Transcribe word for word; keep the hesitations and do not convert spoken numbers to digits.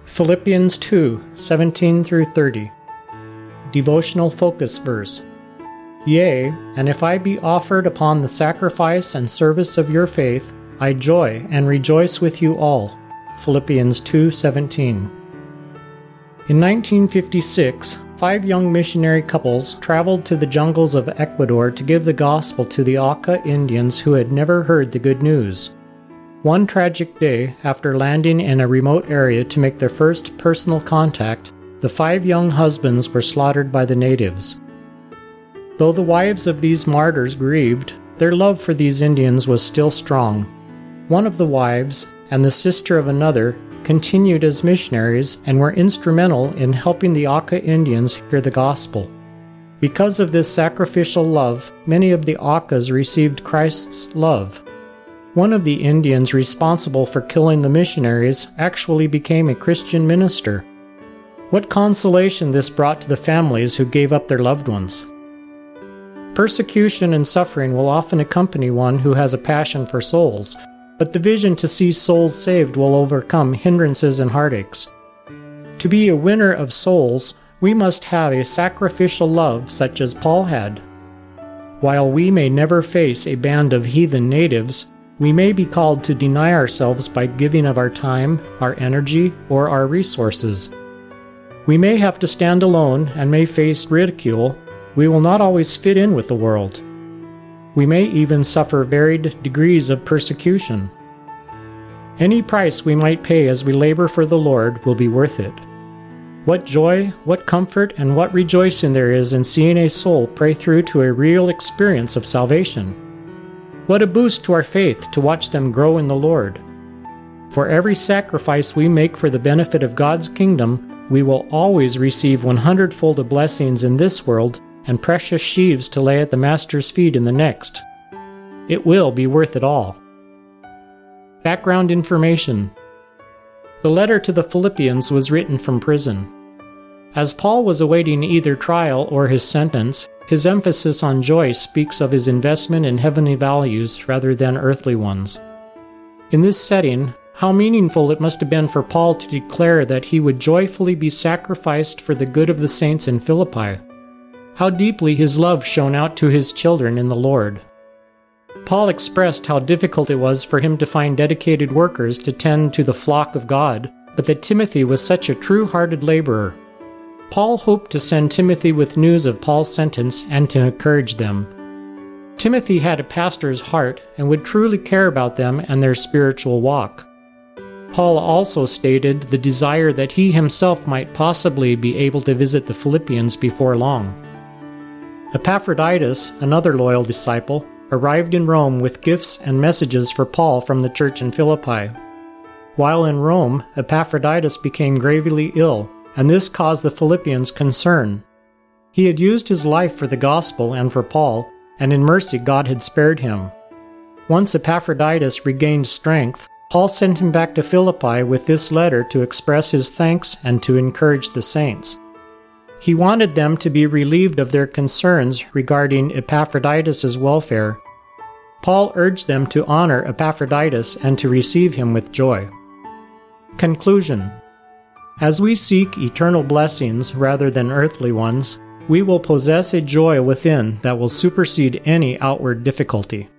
Philippians two, seventeen through thirty. Devotional focus verse. Yea, and if I be offered upon the sacrifice and service of your faith, I joy and rejoice with you all. Philippians two seventeen. In nineteen fifty-six, five young missionary couples traveled to the jungles of Ecuador to give the gospel to the Auca Indians who had never heard the good news. One tragic day, after landing in a remote area to make their first personal contact, the five young husbands were slaughtered by the natives. Though the wives of these martyrs grieved, their love for these Indians was still strong. One of the wives, and the sister of another, continued as missionaries and were instrumental in helping the Auca Indians hear the gospel. Because of this sacrificial love, many of the Aucas received Christ's love. One of the Indians responsible for killing the missionaries actually became a Christian minister. What consolation this brought to the families who gave up their loved ones. Persecution and suffering will often accompany one who has a passion for souls, but the vision to see souls saved will overcome hindrances and heartaches. To be a winner of souls, we must have a sacrificial love such as Paul had. While we may never face a band of heathen natives, we may be called to deny ourselves by giving of our time, our energy, or our resources. We may have to stand alone and may face ridicule. We will not always fit in with the world. We may even suffer varied degrees of persecution. Any price we might pay as we labor for the Lord will be worth it. What joy, what comfort, and what rejoicing there is in seeing a soul pray through to a real experience of salvation. What a boost to our faith to watch them grow in the Lord. For every sacrifice we make for the benefit of God's kingdom, we will always receive one hundredfold of blessings in this world and precious sheaves to lay at the Master's feet in the next. It will be worth it all. Background information. The letter to the Philippians was written from prison. As Paul was awaiting either trial or his sentence, his emphasis on joy speaks of his investment in heavenly values rather than earthly ones. In this setting, how meaningful it must have been for Paul to declare that he would joyfully be sacrificed for the good of the saints in Philippi. How deeply his love shone out to his children in the Lord. Paul expressed how difficult it was for him to find dedicated workers to tend to the flock of God, but that Timothy was such a true-hearted laborer. Paul hoped to send Timothy with news of Paul's sentence and to encourage them. Timothy had a pastor's heart and would truly care about them and their spiritual walk. Paul also stated the desire that he himself might possibly be able to visit the Philippians before long. Epaphroditus, another loyal disciple, arrived in Rome with gifts and messages for Paul from the church in Philippi. While in Rome, Epaphroditus became gravely ill, and this caused the Philippians concern. He had used his life for the gospel and for Paul, and in mercy God had spared him. Once Epaphroditus regained strength, Paul sent him back to Philippi with this letter to express his thanks and to encourage the saints. He wanted them to be relieved of their concerns regarding Epaphroditus' welfare. Paul urged them to honor Epaphroditus and to receive him with joy. Conclusion. As we seek eternal blessings rather than earthly ones, we will possess a joy within that will supersede any outward difficulty.